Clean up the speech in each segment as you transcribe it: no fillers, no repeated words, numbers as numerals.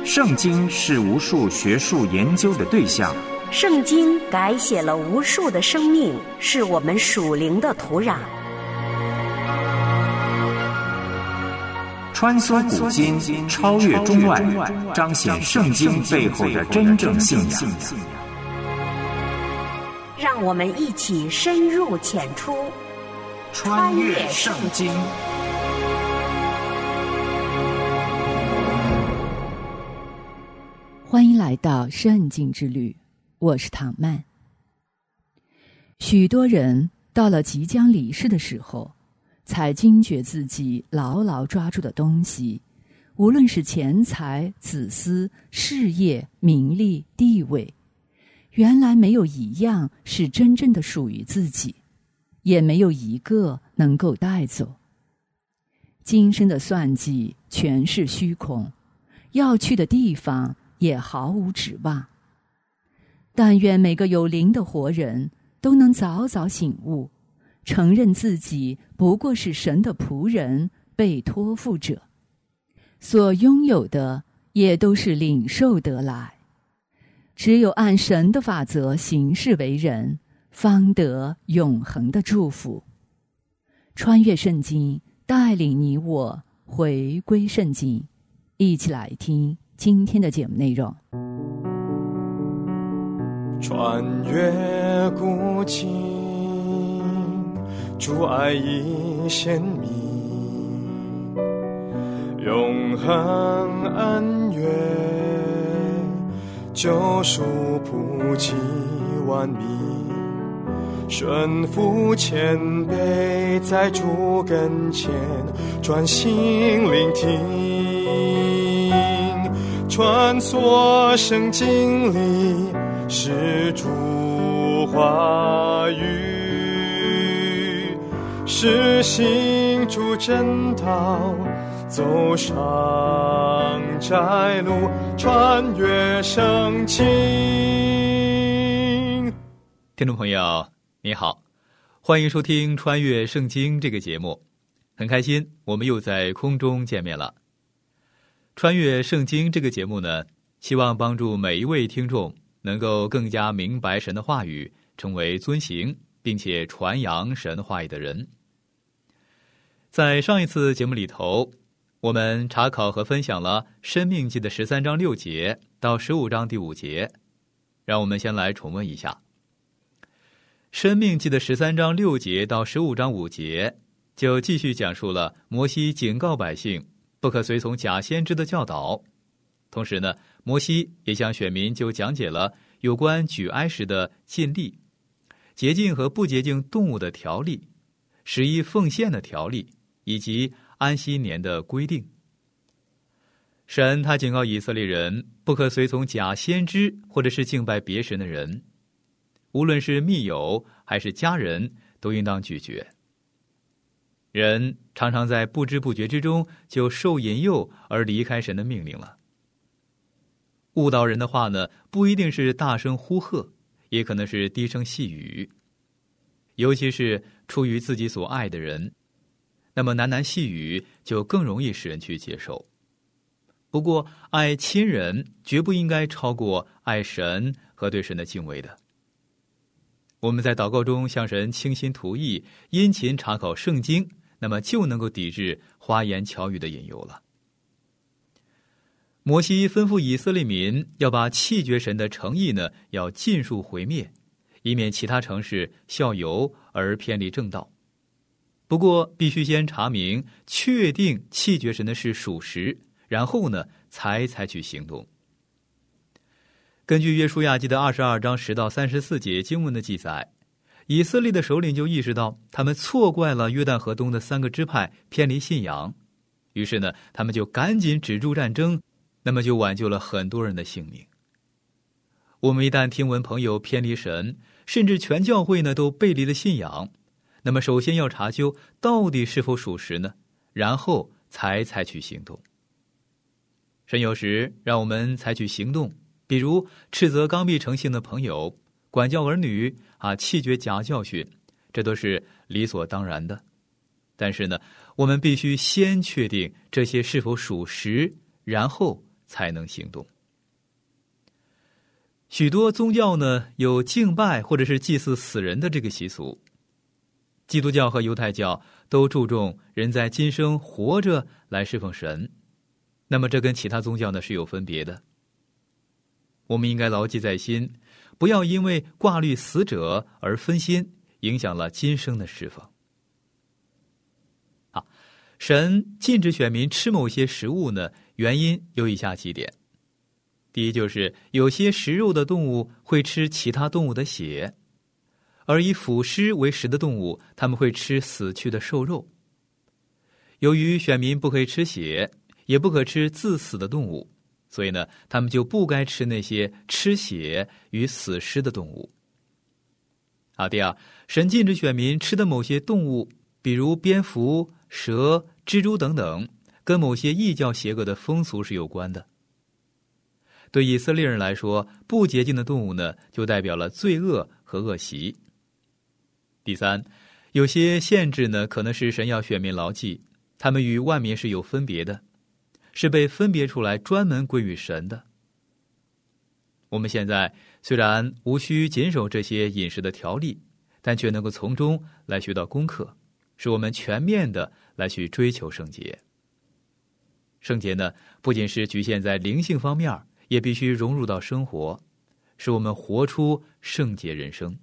圣经是无数学术研究的对象， 圣经改写了无数的生命，是我们属灵的土壤。 穿梭古今，超越中外，彰显圣经背后的真正信仰。 让我们一起深入浅出， 穿越圣经。 欢迎来到圣经之旅，我是唐曼。许多人到了即将离世的时候，才惊觉自己牢牢抓住的东西，无论是钱财、子嗣、事业、名利、地位，原来没有一样是真正的属于自己，也没有一个能够带走。今生的算计全是虚空，要去的地方也毫无指望。但愿每个有灵的活人都能早早醒悟，承认自己不过是神的仆人，被托付者，所拥有的也都是领受得来。只有按神的法则行事为人，方得永恒的祝福。穿越圣经，带领你我回归圣经，一起来听今天的节目内容。 穿越古今，主爱已显明，永恒恩怨，救赎普及万民，顺服谦卑，在主跟前专心聆听，穿梭圣经里是主话语，是行主真道，走上窄路，穿越圣经。 听众朋友你好，欢迎收听穿越圣经这个节目，很开心我们又在空中见面了。穿越圣经这个节目呢，希望帮助每一位听众能够更加明白神的话语，成为遵行并且传扬神话语的人。在上一次节目里头，我们查考和分享了申命记的13章6节到15章第5节，让我们先来重温一下。申命记的13章6节到15章5节就继续讲述了摩西警告百姓不可随从假先知的教导，同时呢，摩西也向选民就讲解了有关举哀时的禁例、洁净和不洁净动物的条例、11奉献的条例以及安息年的规定。神他警告以色列人不可随从假先知或者是敬拜别神的人，无论是密友还是家人，都应当拒绝。人常常在不知不觉之中就受引诱而离开神的命令了。误导人的话呢，不一定是大声呼喝，也可能是低声细语，尤其是出于自己所爱的人，那么喃喃细语就更容易使人去接受。不过爱亲人绝不应该超过爱神和对神的敬畏的。我们在祷告中向神倾心吐意，殷勤查考圣经，那么就能够抵制花言巧语的引诱了。摩西吩咐以色列民要把弃绝神的城邑呢，要尽数毁灭，以免其他城市效尤而偏离正道。不过必须先查明确定弃绝神的是属实，然后呢才采取行动。根据约书亚记的22章10到34节经文的记载，以色列的首领就意识到他们错怪了约旦河东的3个支派偏离信仰，于是呢他们就赶紧止住战争，那么就挽救了很多人的性命。我们一旦听闻朋友偏离神，甚至全教会呢都背离了信仰，那么首先要查究到底是否属实呢，然后才采取行动。神有时让我们采取行动，比如斥责刚愎成性的朋友，管教儿女弃绝假教训，这都是理所当然的。但是呢，我们必须先确定这些是否属实，然后才能行动。许多宗教呢有敬拜或者是祭祀死人的这个习俗，基督教和犹太教都注重人在今生活着来侍奉神，那么这跟其他宗教呢是有分别的。我们应该牢记在心，不要因为挂虑死者而分心，影响了今生的侍奉。好，神禁止选民吃某些食物呢，原因有以下几点。第一，就是有些食肉的动物会吃其他动物的血，而以腐尸为食的动物，他们会吃死去的兽肉。由于选民不可以吃血，也不可吃自死的动物，所以呢，他们就不该吃那些吃血与死尸的动物。好，第二，神禁止选民吃的某些动物，比如蝙蝠、蛇、蜘蛛等等，跟某些异教邪恶的风俗是有关的。对以色列人来说，不洁净的动物呢，就代表了罪恶和恶习。第三，有些限制呢，可能是神要选民牢记，他们与万民是有分别的，是被分别出来专门归于神的。我们现在虽然无需谨守这些饮食的条例，但却能够从中来学到功课，使我们全面的来去追求圣洁。圣洁呢，不仅是局限在灵性方面，也必须融入到生活，使我们活出圣洁人生。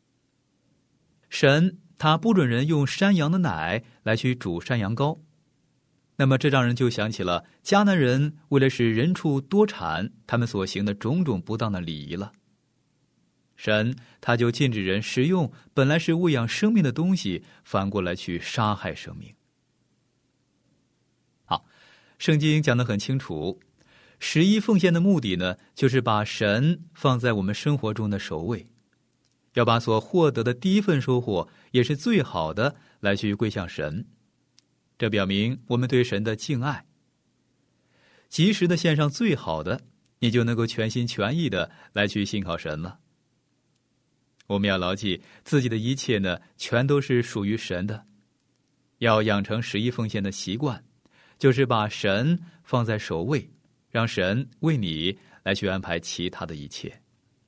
神他不准人用山羊的奶来去煮山羊羔，那么这让人就想起了迦南人为了使人畜多产，他们所行的种种不当的礼仪了。神他就禁止人食用本来是喂养生命的东西，反过来去杀害生命。好，圣经讲得很清楚，11奉献的目的呢，就是把神放在我们生活中的首位，要把所获得的第一份收获，也是最好的，来去归向神。这表明我们对神的敬爱。及时的献上最好的，你就能够全心全意的来去信靠神了。我们要牢记自己的一切呢，全都是属于神的。要养成11奉献的习惯，就是把神放在首位，让神为你来去安排其他的一切。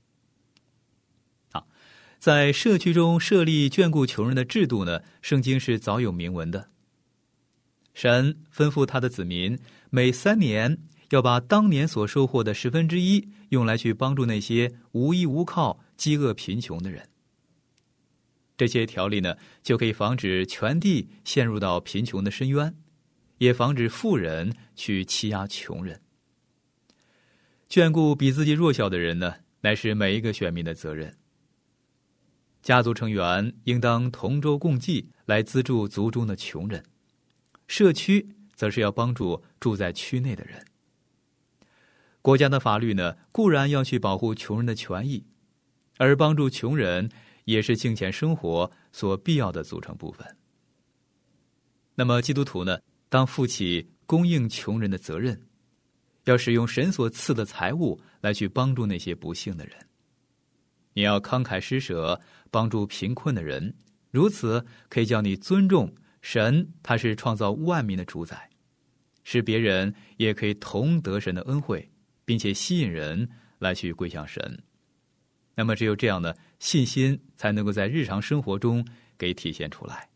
好，在社区中设立眷顾穷人的制度呢，圣经是早有明文的。神吩咐他的子民，每3年要把当年所收获的1/10用来去帮助那些无依无靠、饥饿贫穷的人。这些条例呢，就可以防止全地陷入到贫穷的深渊，也防止富人去欺压穷人。眷顾比自己弱小的人呢，乃是每一个选民的责任。家族成员应当同舟共济，来资助族中的穷人。社区则是要帮助住在区内的人。国家的法律呢，固然要去保护穷人的权益，而帮助穷人也是敬虔生活所必要的组成部分。那么基督徒呢，当负起供应穷人的责任，要使用神所赐的财物来去帮助那些不幸的人。你要慷慨施舍，帮助贫困的人，如此可以叫你尊重神，他是创造万民的主宰，使别人也可以同得神的恩惠，并且吸引人来去归向神。那么只有这样的信心，才能够在日常生活中给体现出来。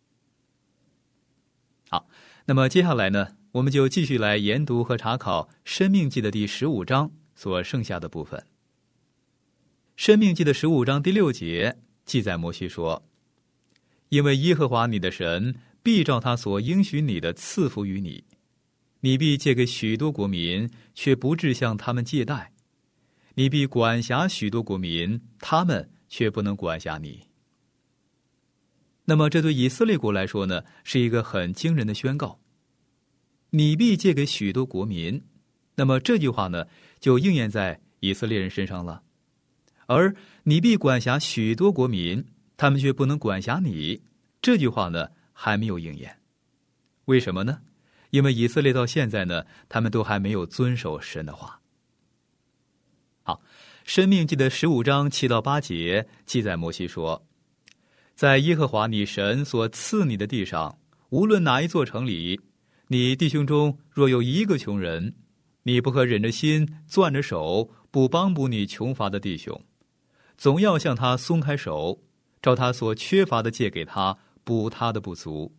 好，那么接下来呢，我们就继续来研读和查考《申命记》的第15章所剩下的部分。《申命记》的15章第6节记载，摩西说：因为耶和华你的神必照他所应许你的赐福于你，你必借给许多国民，却不致向他们借贷；你必管辖许多国民，他们却不能管辖你。那么这对以色列国来说呢，是一个很惊人的宣告。你必借给许多国民，那么这句话呢，就应验在以色列人身上了。而你必管辖许多国民，他们却不能管辖你，这句话呢，还没有应验。为什么呢？因为以色列到现在呢，他们都还没有遵守神的话。好，申命记的15章7到8节记载，摩西说：在耶和华你神所赐你的地上，无论哪一座城里，你弟兄中若有一个穷人， 你不可忍着心攥着手，不帮补你穷乏的弟兄，总要向他松开手，照他所缺乏的借给他，补他的不足。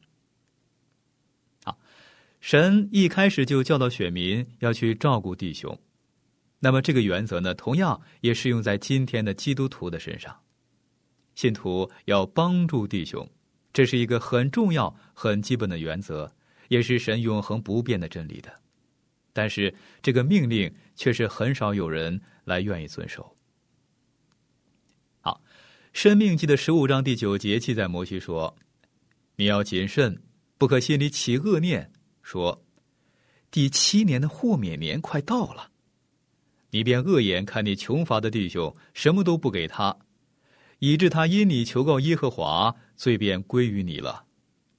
神一开始就教导选民要去照顾弟兄，那么这个原则呢，同样也适用在今天的基督徒的身上。信徒要帮助弟兄，这是一个很重要、很基本的原则，也是神永恒不变的真理的。但是这个命令却是很少有人来愿意遵守。好，申命记的15章第9节记载，摩西说：你要谨慎，不可心里起恶念，说第7年的豁免年快到了，你便恶眼看你穷乏的弟兄，什么都不给他，以致他因你求告耶和华，罪便归于你了。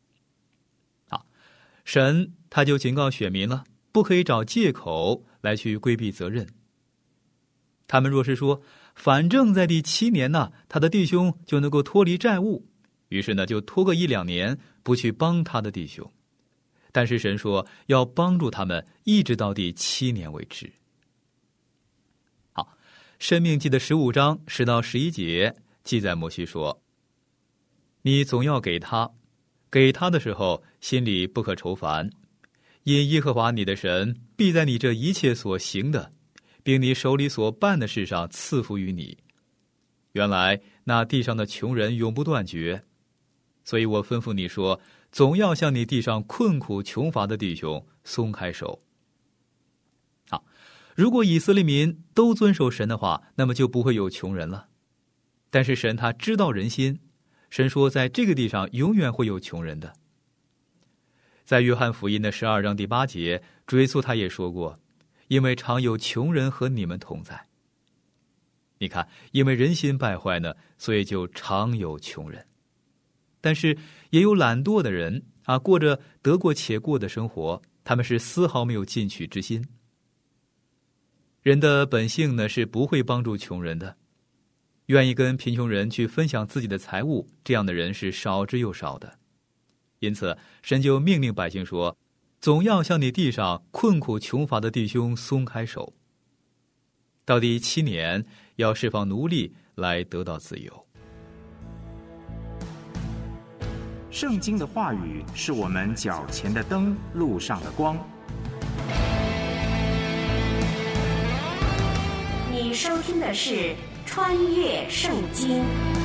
神他就警告选民了，不可以找借口来去规避责任。他们若是说反正在第7年呢，他的弟兄就能够脱离债务，于是呢就拖个1-2年不去帮他的弟兄。但是神说要帮助他们一直到第7年为止。好，申命记的15章10到11节记载，摩西说：你总要给他，给他的时候心里不可愁烦，因耶和华你的神必在你这一切所行的，并你手里所办的事上赐福于你。原来那地上的穷人永不断绝，所以我吩咐你说，总要向你地上困苦穷乏的弟兄松开手。好，如果以色列民都遵守神的话，那么就不会有穷人了。但是神他知道人心，神说在这个地上永远会有穷人的。在约翰福音的12章第8节，主耶稣他也说过，因为常有穷人和你们同在。你看，因为人心败坏呢，所以就常有穷人。但是也有懒惰的人过着得过且过的生活，他们是丝毫没有进取之心。人的本性呢，是不会帮助穷人的，愿意跟贫穷人去分享自己的财物，这样的人是少之又少的。因此神就命令百姓说，总要向你地上困苦穷乏的弟兄松开手。到第7年要释放奴隶来得到自由。 圣经的话语是我们脚前的灯，路上的光。 你收听的是《穿越圣经》。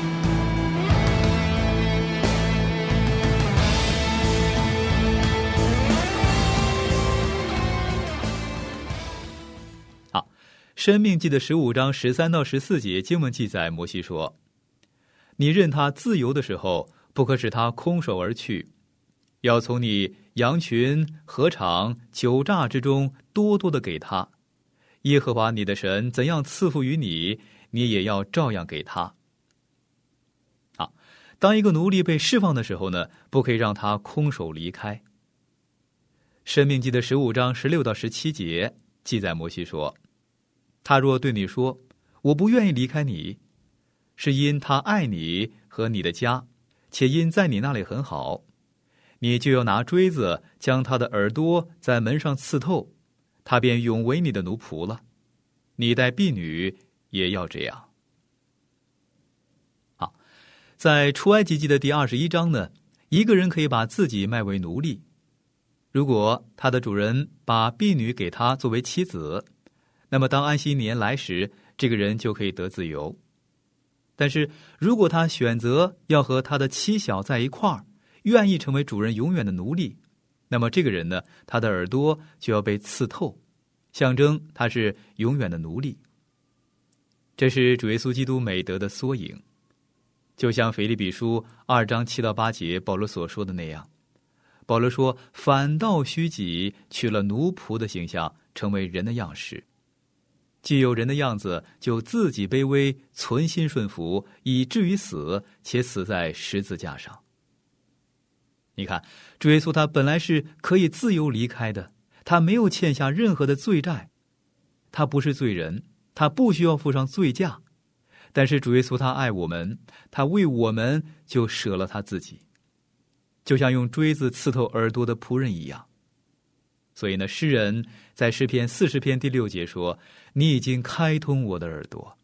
好，申命记的15章13到14节经文记载，摩西说：你任他自由的时候，不可使他空手而去，要从你羊群、禾场、酒榨之中多多的给他。耶和华你的神怎样赐福于你，你也要照样给他。好，当一个奴隶被释放的时候呢，不可以让他空手离开。申命记的15章16到17节记载，摩西说：他若对你说，我不愿意离开你，是因他爱你和你的家，且因在你那里很好，你就要拿锥子将他的耳朵在门上刺透，他便永为你的奴仆了。你带婢女也要这样。好，在出埃及记的第21章呢，一个人可以把自己卖为奴隶，如果他的主人把婢女给他作为妻子，那么当安息年来时，这个人就可以得自由。但是如果他选择要和他的妻小在一块儿，愿意成为主人永远的奴隶，那么这个人呢，他的耳朵就要被刺透，象征他是永远的奴隶。这是主耶稣基督美德的缩影，就像腓立比书2章7到8节保罗所说的那样。保罗说，反倒虚己，取了奴仆的形象，成为人的样式。既有人的样子，就自己卑微，存心顺服，以至于死，且死在十字架上。你看，主耶稣他本来是可以自由离开的，他没有欠下任何的罪债，他不是罪人，他不需要付上罪价。但是主耶稣他爱我们，他为我们就舍了他自己，就像用锥子刺透耳朵的仆人一样。 所以呢，诗人在诗篇40篇第6节说：你已经开通我的耳朵。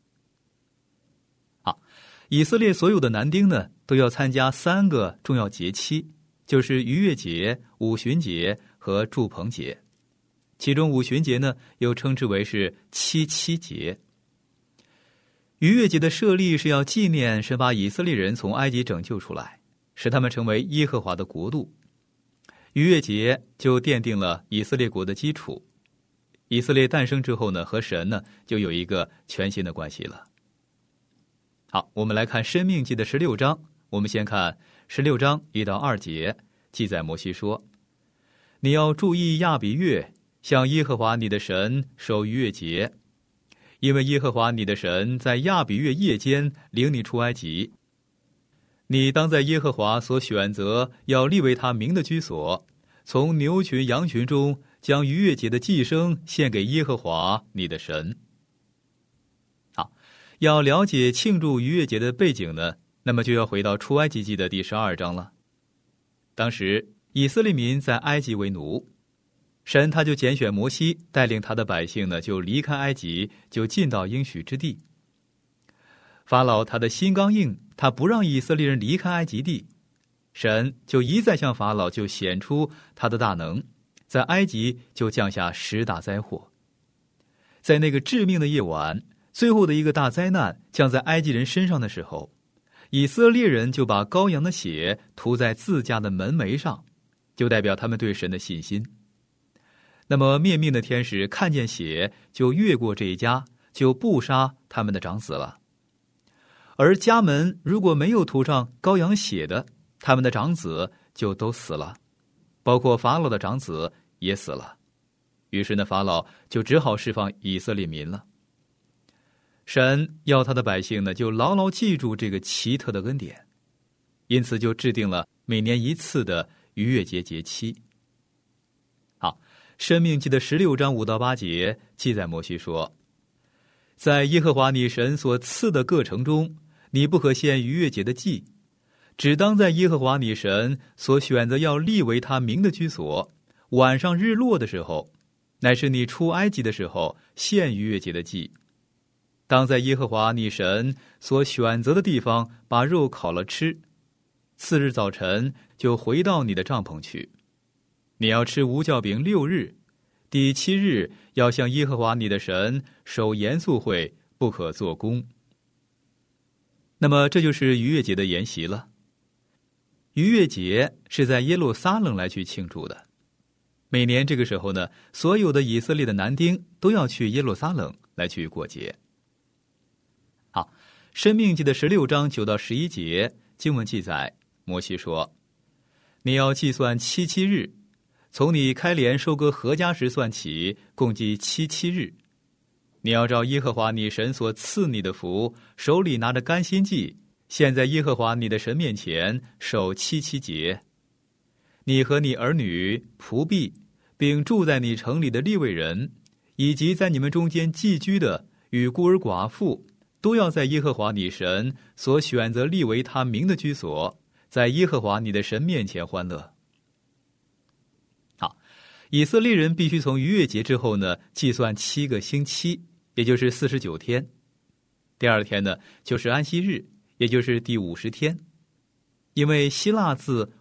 好，以色列所有的男丁呢，都要参加3个重要节期，就是逾越节、五旬节和住棚节。其中五旬节呢，又称之为是七七节。逾越节的设立是要纪念神把以色列人从埃及拯救出来，使他们成为耶和华的国度。逾越节就奠定了以色列国的基础。以色列诞生之后呢，和神呢就有一个全新的关系了。好，我们来看申命记的16章。我们先看16章1到2节，记载摩西说：你要注意亚比月，向耶和华你的神守逾越节，因为耶和华你的神在亚比月夜间领你出埃及。你当在耶和华所选择要立为他名的居所，从牛群羊群中将逾越节的祭牲献给耶和华你的神。好，要了解庆祝逾越节的背景呢，那么就要回到出埃及记的第12章了。当时以色列民在埃及为奴，神他就拣选摩西，带领他的百姓呢，就离开埃及，就进到应许之地。法老他的心刚硬，他不让以色列人离开埃及地，神就一再向法老就显出他的大能，在埃及就降下10大灾祸。在那个致命的夜晚，最后的一个大灾难降在埃及人身上的时候，以色列人就把羔羊的血涂在自家的门楣上，就代表他们对神的信心。那么灭命的天使看见血，就越过这一家，就不杀他们的长子了。而家门如果没有涂上羔羊血的，他们的长子就都死了，包括法老的长子也死了。于是呢，法老就只好释放以色列民了。神要他的百姓呢，就牢牢记住这个奇特的恩典，因此就制定了每年1次的逾越节节期。好，申命记的16章5到8节记载摩西说：在耶和华你神所赐的各城中，你不可献逾越节的祭，只当在耶和华你神所选择要立为他名的居所，晚上日落的时候，乃是你出埃及的时候献逾越节的祭。当在耶和华你神所选择的地方把肉烤了吃，次日早晨就回到你的帐篷去。你要吃无酵饼6日，第7日要向耶和华你的神守严肃会，不可做工。那么这就是逾越节的筵席了。逾越节是在耶路撒冷来去庆祝的。每年这个时候呢，所有的以色列的男丁都要去耶路撒冷来去过节。好，申命记的16章9到11节经文记载，摩西说：你要计算7日，从你开镰收割禾稼时算起，共计7日。你要照耶和华你神所赐你的福，手里拿着甘心祭，献在耶和华你的神面前，守7节。你和你儿女、仆婢，并住在你城里的利未人，以及在你们中间寄居的与孤儿寡妇，都要在耶和华你神所选择立为他名的居所，在耶和华你的神面前欢乐。好，以色列人必须从逾越节之后呢，计算7个星期，也就是49天。第2天呢，就是安息日，也就是第50天。因为希腊字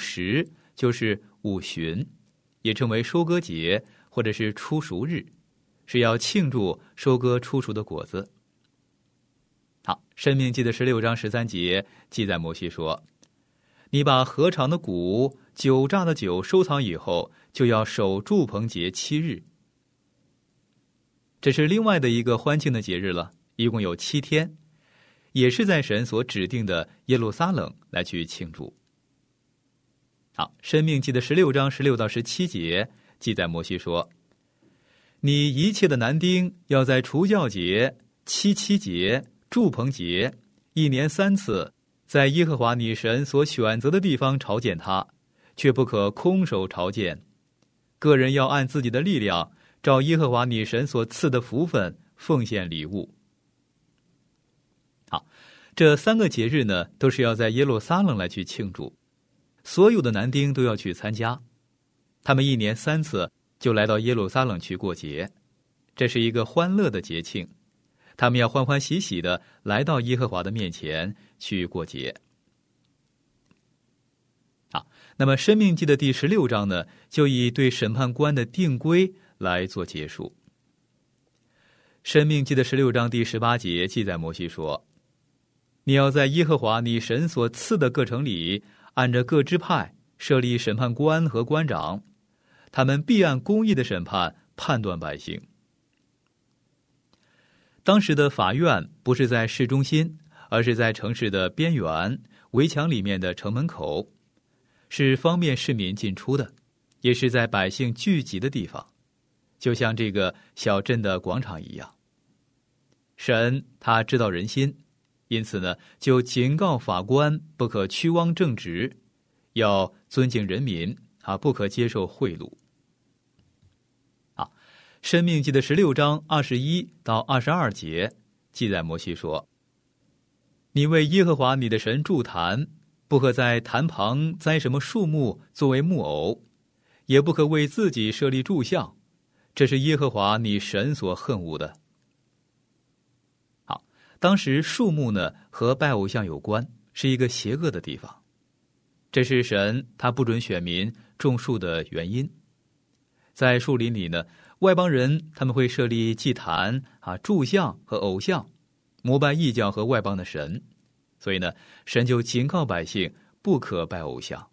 50就是5旬，也称为收割节或者是初熟日，是要庆祝收割初熟的果子。好，申命记的16章13节记载摩西说：你把禾场的谷、酒榨的酒收藏以后，就要守住棚节7日。这是另外的一个欢庆的节日了，一共有7天，也是在神所指定的耶路撒冷来去庆祝。好，申命记的16章16到17节记载摩西说：你一切的男丁要在除酵节、7节、住棚节1年3次，在耶和华你神所选择的地方朝见他，却不可空手朝见。个人要按自己的力量，照耶和华你神所赐的福分奉献礼物。好，这3个节日呢，都是要在耶路撒冷来去庆祝，所有的男丁都要去参加。 他们1年3次就来到耶路撒冷去过节，这是一个欢乐的节庆，他们要欢欢喜喜地来到耶和华的面前去过节。好，那么申命记的第16章呢，就以对审判官的定规来做结束。申命记的16章第18节记载，摩西说：你要在耶和华你神所赐的各城里，按着各支派设立审判官和官长，他们必按公义的审判判断百姓。当时的法院不是在市中心，而是在城市的边缘围墙里面的城门口，是方便市民进出的，也是在百姓聚集的地方，就像这个小镇的广场一样。神他知道人心，因此呢，就警告法官不可屈枉正直，要尊敬人民不可接受贿赂。申命记的16章21到22节记载，摩西说：你为耶和华你的神筑坛，不可在坛旁栽什么树木作为木偶，也不可为自己设立柱像，这是耶和华你神所恨恶的。好，当时树木呢和拜偶像有关，是一个邪恶的地方，这是神他不准选民种树的原因。在树林里呢，外邦人他们会设立祭坛柱像和偶像，膜拜异教和外邦的神，所以呢，神就警告百姓不可拜偶像。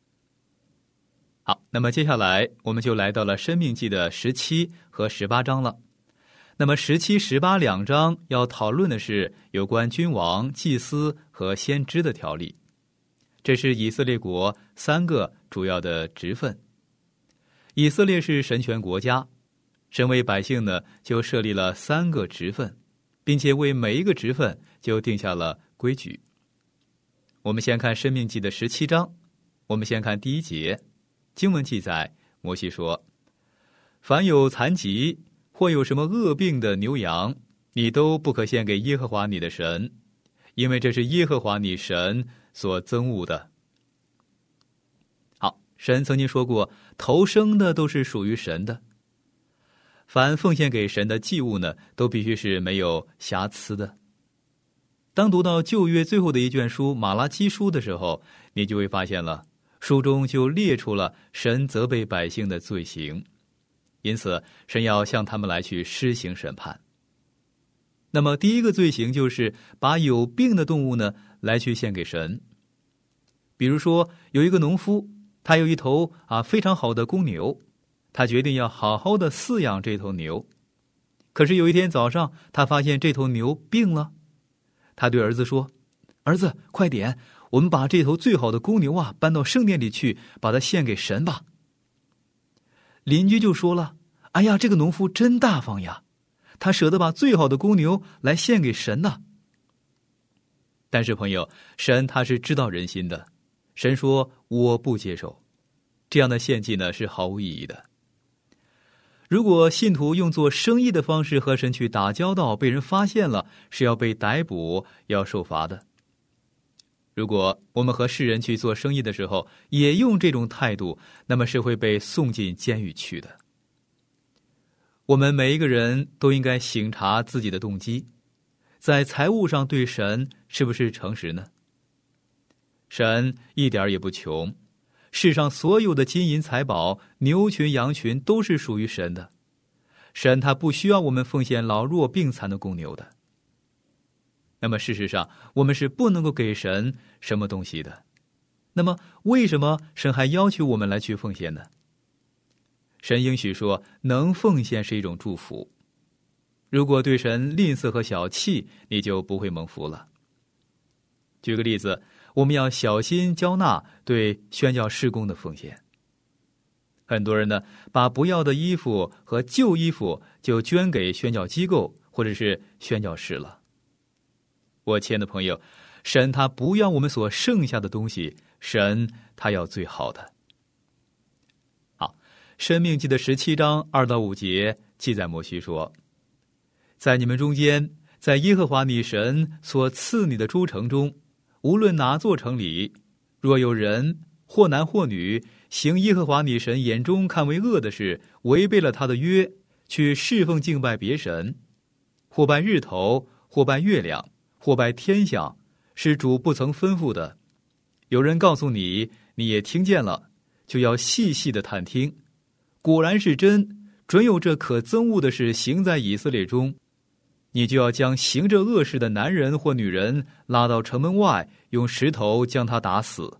好，那么接下来我们就来到了申命记的17和18章了。那么17、18两章要讨论的是有关君王、祭司和先知的条例，这是以色列国3个主要的职分。以色列是神权国家，神为百姓呢就设立了3个职分，并且为每一个职分就定下了规矩。我们先看申命记的17章，我们先看第1节，经文记载，摩西说：凡有残疾或有什么恶病的牛羊，你都不可献给耶和华你的神，因为这是耶和华你神所憎恶的。好，神曾经说过，头生的都是属于神的，凡奉献给神的祭物呢，都必须是没有瑕疵的。当读到旧约最后的一卷书马拉基书的时候，你就会发现了，书中就列出了神责备百姓的罪行，因此神要向他们来去施行审判。那么第一个罪行就是把有病的动物呢来去献给神。比如说有一个农夫，他有一头非常好的公牛，他决定要好好的饲养这头牛。可是有一天早上，他发现这头牛病了，他对儿子说：儿子，快点，我们把这头最好的公牛搬到圣殿里去，把它献给神吧。邻居就说了：哎呀，这个农夫真大方呀，他舍得把最好的公牛来献给神呢。但是朋友，神他是知道人心的，神说我不接受这样的献祭呢，是毫无意义的。如果信徒用做生意的方式和神去打交道，被人发现了，是要被逮捕，要受罚的。如果我们和世人去做生意的时候也用这种态度，那么是会被送进监狱去的。我们每一个人都应该省察自己的动机，在财务上对神是不是诚实呢？神一点也不穷，世上所有的金银财宝、牛群羊群都是属于神的。神他不需要我们奉献老弱病残的公牛的。那么事实上，我们是不能够给神什么东西的。那么为什么神还要求我们来去奉献呢？神应许说，能奉献是一种祝福。如果对神吝啬和小气，你就不会蒙福了。举个例子，我们要小心交纳对宣教事工的奉献。很多人呢，把不要的衣服和旧衣服就捐给宣教机构或者是宣教士了。我亲爱的朋友，神他不要我们所剩下的东西，神他要最好的。好，申命记的17章2到5节记载，摩西说：在你们中间，在耶和华你神所赐你的诸城中，无论哪座城里，若有人或男或女行耶和华你神眼中看为恶的事，违背了他的约，去侍奉敬拜别神，或拜日头，或拜月亮，或拜天象，是主不曾吩咐的，有人告诉你，你也听见了，就要细细的探听，果然是真，准有这可憎恶的事行在以色列中，你就要将行这恶事的男人或女人拉到城门外，用石头将他打死。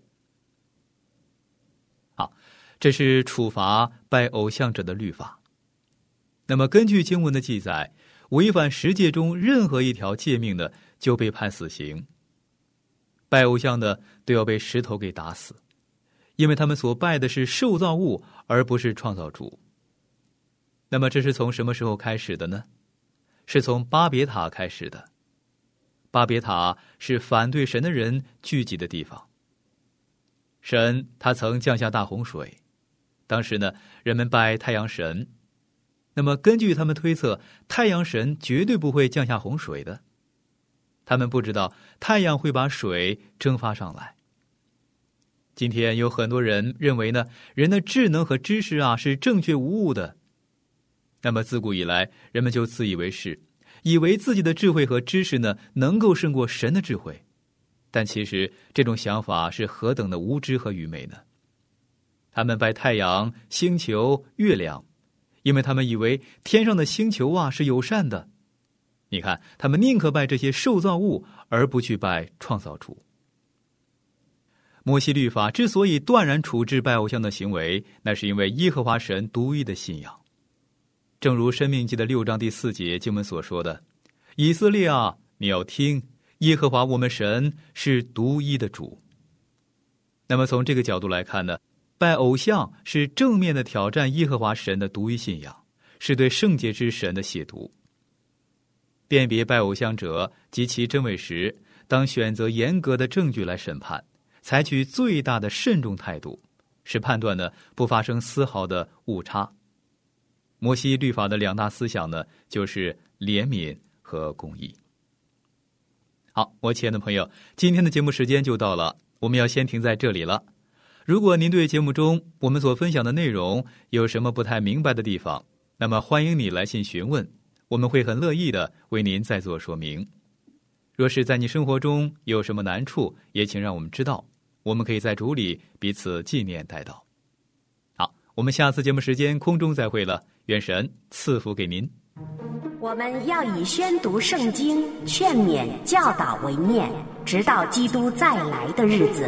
好，这是处罚拜偶像者的律法。那么根据经文的记载，违反十诫中任何一条诫命的就被判死刑，拜偶像的都要被石头给打死，因为他们所拜的是受造物，而不是创造主。那么这是从什么时候开始的呢？是从巴别塔开始的。巴别塔是反对神的人聚集的地方。神他曾降下大洪水，当时呢，人们拜太阳神。那么根据他们推测，太阳神绝对不会降下洪水的。他们不知道太阳会把水蒸发上来。今天有很多人认为呢，人的智能和知识是正确无误的。那么自古以来，人们就自以为是，以为自己的智慧和知识呢，能够胜过神的智慧。但其实这种想法是何等的无知和愚昧呢？他们拜太阳、星球、月亮，因为他们以为天上的星球是友善的。你看，他们宁可拜这些受造物，而不去拜创造主。摩西律法之所以断然处置拜偶像的行为，那是因为耶和华神独一的信仰。正如申命记的6章第4节经文所说的，以色列啊，你要听，耶和华我们神是独一的主。那么从这个角度来看呢，拜偶像是正面的挑战耶和华神的独一信仰，是对圣洁之神的亵渎。辨别拜偶像者及其真伪时，当选择严格的证据来审判，采取最大的慎重态度，使判断呢不发生丝毫的误差。摩西律法的2大思想呢，就是怜悯和公义。好，我亲爱的朋友，今天的节目时间就到了，我们要先停在这里了。如果您对节目中我们所分享的内容有什么不太明白的地方，那么欢迎你来信询问，我们会很乐意的为您再做说明。若是在你生活中有什么难处，也请让我们知道，我们可以在主里彼此纪念代祷。好，我们下次节目时间空中再会了，愿神赐福给您。 我们要以宣读圣经、劝勉、教导为念，直到基督再来的日子。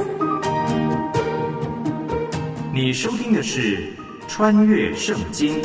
你收听的是穿越圣经。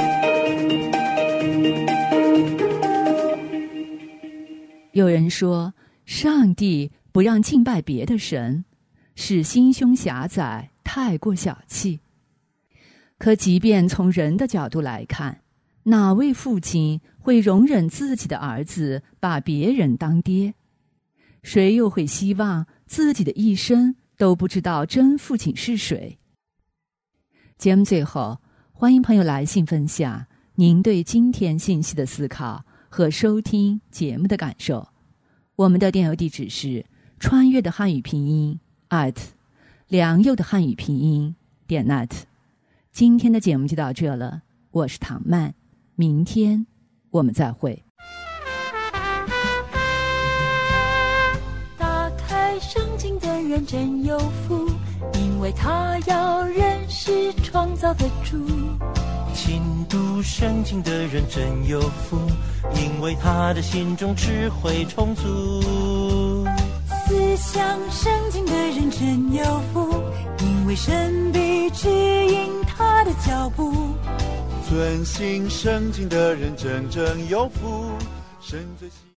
有人说，上帝不让敬拜别的神，是心胸狭窄，太过小气。可即便从人的角度来看，哪位父亲会容忍自己的儿子把别人当爹？谁又会希望自己的一生都不知道真父亲是谁？节目最后，欢迎朋友来信分享您对今天信息的思考和收听节目的感受。我们的电邮地址是穿越的汉语拼音良佑的汉语拼音.net。今天的节目就到这了，我是唐曼，明天我们再会。 打开圣经的人真有福，因为他要认识创造的主。 勤读圣经的人真有福，因为他的心中智慧充足。 思想圣经的人真有福，因为神必指引他的脚步。 遵行圣经的人真正有福，神最喜